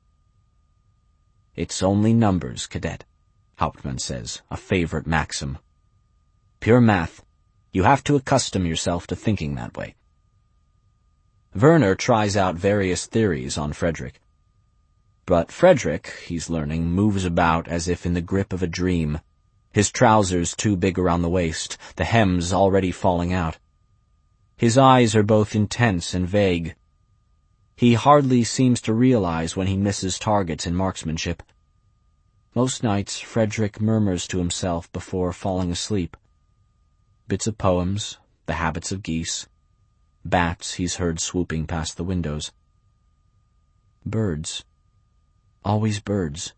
It's only numbers, cadet, Hauptmann says, a favorite maxim. Pure math. You have to accustom yourself to thinking that way. Werner tries out various theories on Frederick. But Frederick, he's learning, moves about as if in the grip of a dream, his trousers too big around the waist, the hems already falling out. His eyes are both intense and vague. He hardly seems to realize when he misses targets in marksmanship. Most nights Frederick murmurs to himself before falling asleep. Bits of poems, the habits of geese, bats he's heard swooping past the windows. Birds. Always birds.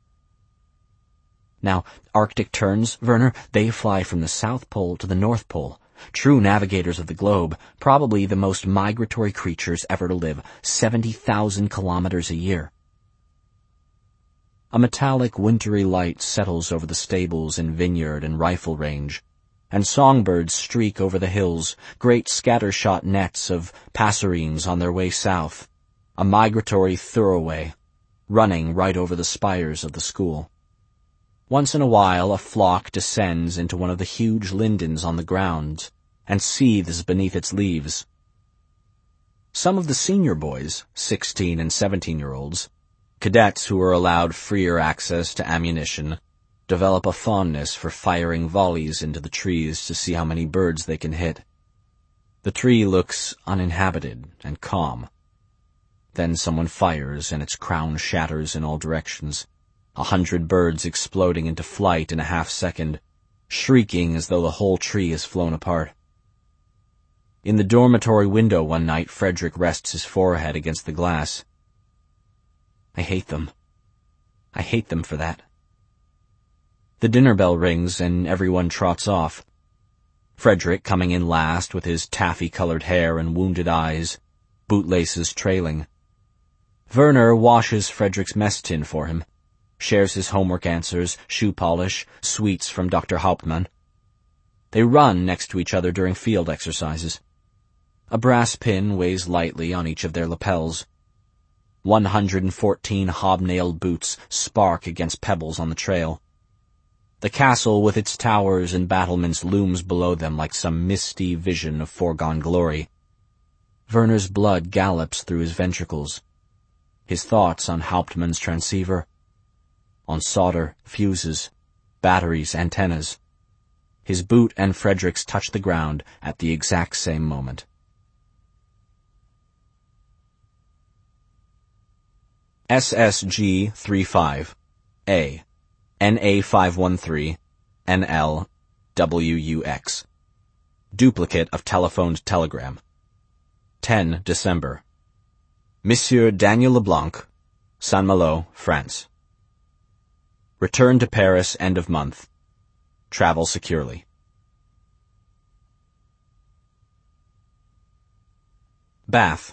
Now, Arctic terns, Werner, they fly from the South Pole to the North Pole. True navigators of the globe, probably the most migratory creatures ever to live, 70,000 kilometers a year. A metallic wintry light settles over the stables and vineyard and rifle range, and songbirds streak over the hills, great scattershot nets of passerines on their way south, a migratory thoroughway, running right over the spires of the school. Once in a while a flock descends into one of the huge lindens on the grounds and seethes beneath its leaves. Some of the senior boys, 16 and 17-year-olds, cadets who are allowed freer access to ammunition, develop a fondness for firing volleys into the trees to see how many birds they can hit. The tree looks uninhabited and calm. Then someone fires and its crown shatters in all directions, 100 birds exploding into flight in a half-second, shrieking as though the whole tree has flown apart. In the dormitory window one night, Frederick rests his forehead against the glass. I hate them. I hate them for that. The dinner bell rings and everyone trots off. Frederick coming in last with his taffy-colored hair and wounded eyes, bootlaces trailing. Werner washes Frederick's mess tin for him, shares his homework answers, shoe polish, sweets from Dr. Hauptmann. They run next to each other during field exercises. A brass pin weighs lightly on each of their lapels. 114 hobnailed boots spark against pebbles on the trail. The castle with its towers and battlements looms below them like some misty vision of foregone glory. Werner's blood gallops through his ventricles. His thoughts on Hauptmann's transceiver, on solder, fuses, batteries, antennas. His boot and Frederick's touch the ground at the exact same moment. SSG-35 A NA513 NL WUX Duplicate of telephoned telegram 10 December Monsieur Daniel Leblanc, Saint-Malo, France. Return to Paris end of month. Travel securely. Bath.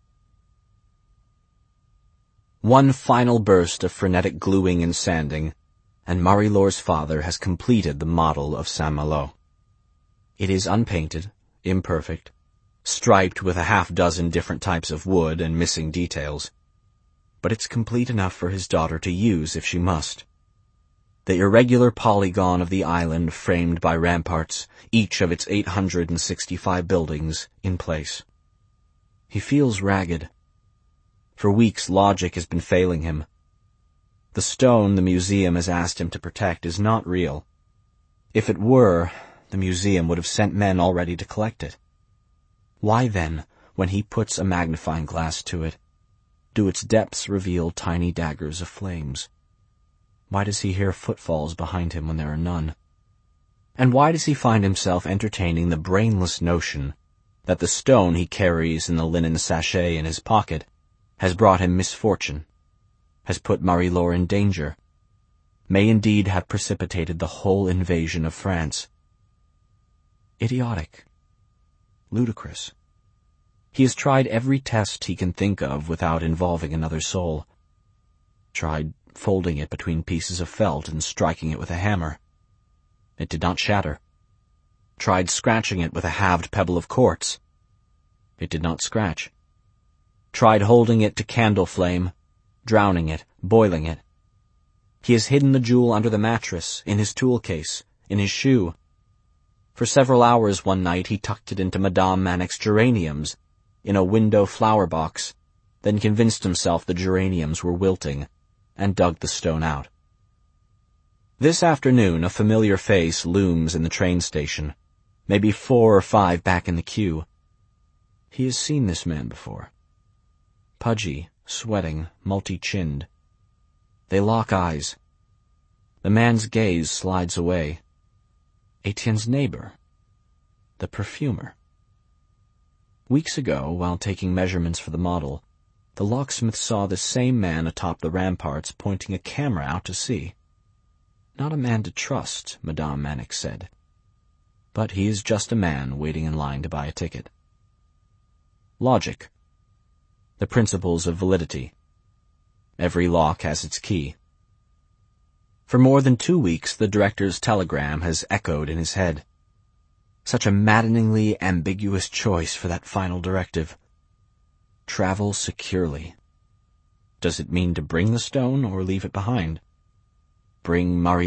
One final burst of frenetic gluing and sanding, and Marie-Laure's father has completed the model of Saint-Malo. It is unpainted, imperfect, striped with a half-dozen different types of wood and missing details, but it's complete enough for his daughter to use if she must. The irregular polygon of the island framed by ramparts, each of its 865 buildings, in place. He feels ragged. For weeks logic has been failing him. The stone the museum has asked him to protect is not real. If it were, the museum would have sent men already to collect it. Why then, when he puts a magnifying glass to it, do its depths reveal tiny daggers of flames? Why does he hear footfalls behind him when there are none? And why does he find himself entertaining the brainless notion that the stone he carries in the linen sachet in his pocket has brought him misfortune, has put Marie-Laure in danger, may indeed have precipitated the whole invasion of France? Idiotic. Ludicrous. He has tried every test he can think of without involving another soul. Tried folding it between pieces of felt and striking it with a hammer. It did not shatter. Tried scratching it with a halved pebble of quartz. It did not scratch. Tried holding it to candle flame, drowning it, boiling it. He has hidden the jewel under the mattress, in his tool case, in his shoe. For several hours one night he tucked it into Madame Manick's geraniums, in a window flower box, then convinced himself the geraniums were wilting, and dug the stone out. This afternoon a familiar face looms in the train station, maybe 4 or 5 back in the queue. He has seen this man before. Pudgy, sweating, multi-chinned. They lock eyes. The man's gaze slides away. Etienne's neighbor. The perfumer. Weeks ago, while taking measurements for the model, the locksmith saw the same man atop the ramparts pointing a camera out to sea. Not a man to trust, Madame Manick said. But he is just a man waiting in line to buy a ticket. Logic. The principles of validity. Every lock has its key. For more than 2 weeks, the director's telegram has echoed in his head. Such a maddeningly ambiguous choice for that final directive. Travel securely. Does it mean to bring the stone or leave it behind? Bring Marie